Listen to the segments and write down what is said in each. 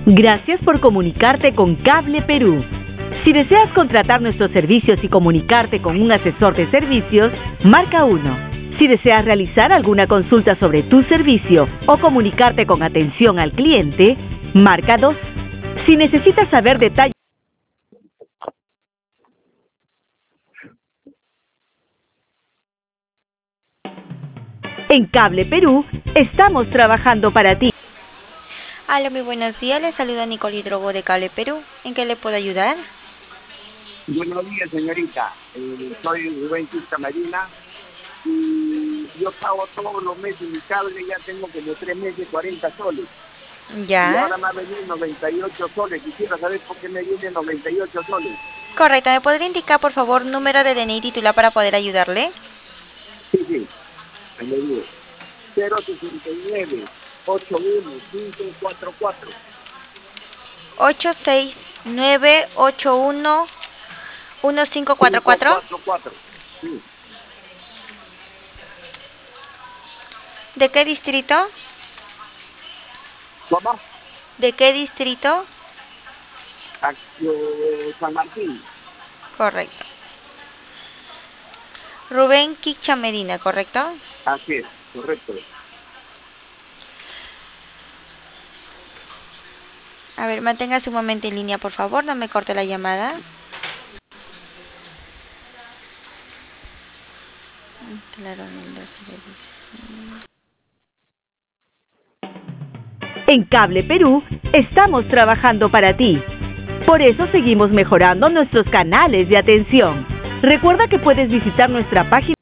Gracias por comunicarte con Cable Perú. Si deseas contratar nuestros servicios y comunicarte con un asesor de servicios, marca 1. Si deseas realizar alguna consulta sobre tu servicio o comunicarte con atención al cliente, marca 2. Si necesitas saber detalles en Cable Perú, estamos trabajando para ti. Hola, muy buenos días. Les saluda Nicole Hidrogo de Cable Perú. ¿En qué le puedo ayudar? Buenos días, señorita. Soy Rubén Quisca Medina y yo pago todos los meses mi cable, ya tengo como 3 meses 40 soles. Y Ya. ahora me ha venido 98 soles. Quisiera saber por qué me vienen 98 soles. Correcto. ¿Me podría indicar, por favor, número de DNI titular para poder ayudarle? Sí, me digo. 069 81544. 869811544. 544. Sí. ¿De qué distrito? ¿Cómo? ¿De qué distrito? San Martín. Correcto. Rubén Quicha Medina, ¿correcto? Así es, correcto. A ver, manténgase un momento en línea, por favor. No me corte la llamada. Claro, En Cable Perú, estamos trabajando para ti. Por eso seguimos mejorando nuestros canales de atención. Recuerda que puedes visitar nuestra página.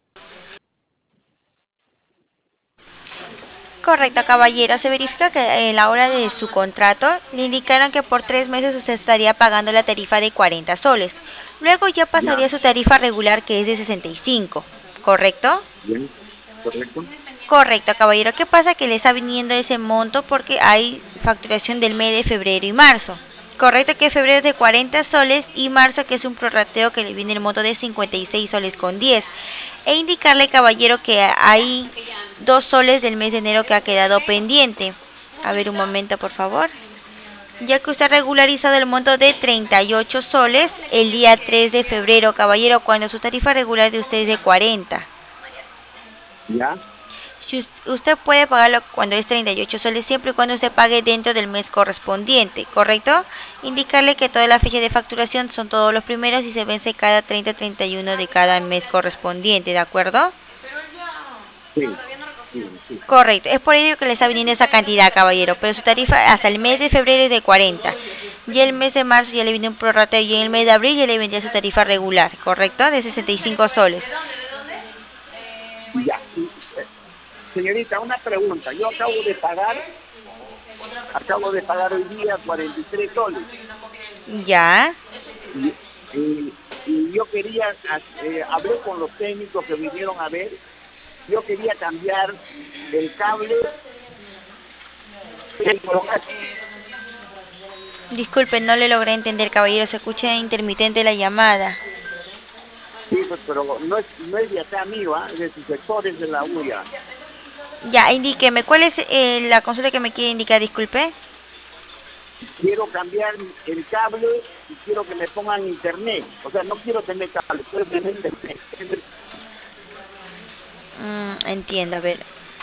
Correcto, caballero. Se verifica que en la hora de su contrato le indicaron que por 3 meses usted estaría pagando la tarifa de 40 soles. Luego ya pasaría su tarifa regular, que es de 65. ¿Correcto? Bien, correcto. Correcto, caballero. ¿Qué pasa? Que le está viniendo ese monto porque hay facturación del mes de febrero y marzo. Correcto, que febrero es de 40 soles y marzo, que es un prorrateo, que le viene el monto de 56 soles con 10. E indicarle, caballero, que hay 2 soles del mes de enero que ha quedado pendiente. A ver, un momento, por favor. Ya que usted ha regularizado el monto de 38 soles el día 3 de febrero, caballero, cuando su tarifa regular de usted es de 40. ¿Ya? Si usted puede pagarlo cuando es 38 soles, siempre y cuando usted pague dentro del mes correspondiente, ¿correcto? Indicarle que toda la fecha de facturación son todos los primeros y se vence cada 30-31 de cada mes correspondiente, ¿de acuerdo? Sí. Correcto, es por ello que le está viniendo esa cantidad, caballero, pero su tarifa hasta el mes de febrero es de 40. Y el mes de marzo ya le viene un prorrateo y en el mes de abril ya le vendría su tarifa regular, ¿correcto? De 65 soles. Ya. Señorita, una pregunta. Yo acabo de pagar hoy día 43 soles. Ya. Y yo quería, hablé con los técnicos que vinieron a ver, yo quería cambiar el cable. Disculpe, no le logré entender, caballero, se escucha intermitente la llamada. Sí, pues, pero no es de acá mío, ¿eh? De sus sectores de la UIA. Ya, indíqueme, ¿cuál es la consulta que me quiere indicar? Disculpe. Quiero cambiar el cable y quiero que me pongan internet. O sea, no quiero tener cable, quiero tener internet. Entiendo, a ver.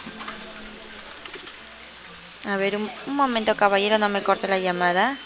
A ver, un momento, caballero, no me corte la llamada.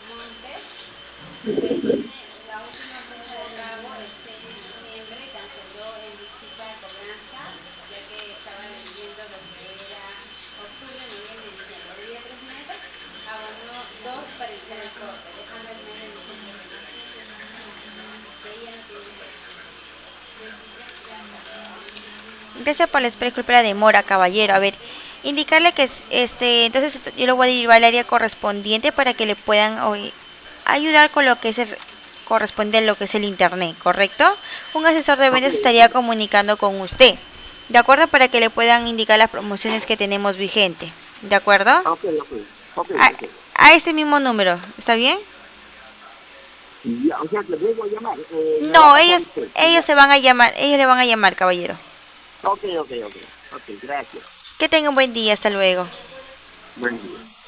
Gracias por la espera, disculpe la demora, caballero. A ver, indicarle que entonces yo lo voy a derivar al área correspondiente para que le puedan ayudar con lo que es corresponde a lo que es el internet, ¿correcto? Un asesor de ventas estaría comunicando con usted, ¿de acuerdo? Para que le puedan indicar las promociones que tenemos vigente, ¿de acuerdo? A este mismo número, ¿está bien? Ya, o sea, que debo llamar. No, ellos se van a llamar, ellos le van a llamar, caballero. Ok, gracias. Que tenga un buen día, hasta luego. Buen día.